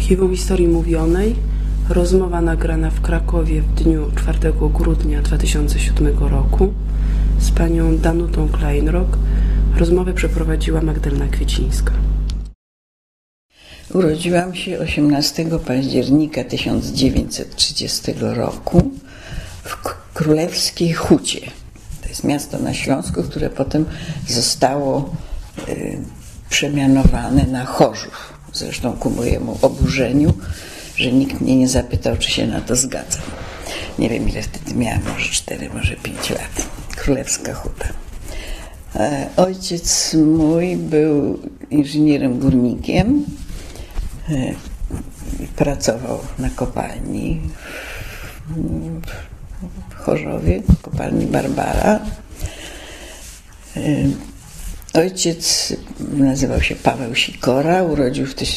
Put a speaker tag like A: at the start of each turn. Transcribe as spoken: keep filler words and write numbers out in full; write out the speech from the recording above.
A: Archiwum Historii Mówionej. Rozmowa nagrana w Krakowie w dniu czwartego grudnia dwa tysiące siódmego roku z panią Danutą Kleinrock. Rozmowę przeprowadziła Magdalena Kwiecińska.
B: Urodziłam się osiemnastego października tysiąc dziewięćset trzydziestego roku w Królewskiej Hucie. To jest miasto na Śląsku, które potem zostało y, przemianowane na Chorzów. Zresztą ku mojemu oburzeniu, że nikt mnie nie zapytał, czy się na to zgadzam. Nie wiem, ile wtedy miałam, może cztery, może pięć lat. Królewska Huta. E, ojciec mój był inżynierem górnikiem. E, pracował na kopalni w Chorzowie, kopalni Barbara. E, ojciec nazywał się Paweł Sikora, urodził w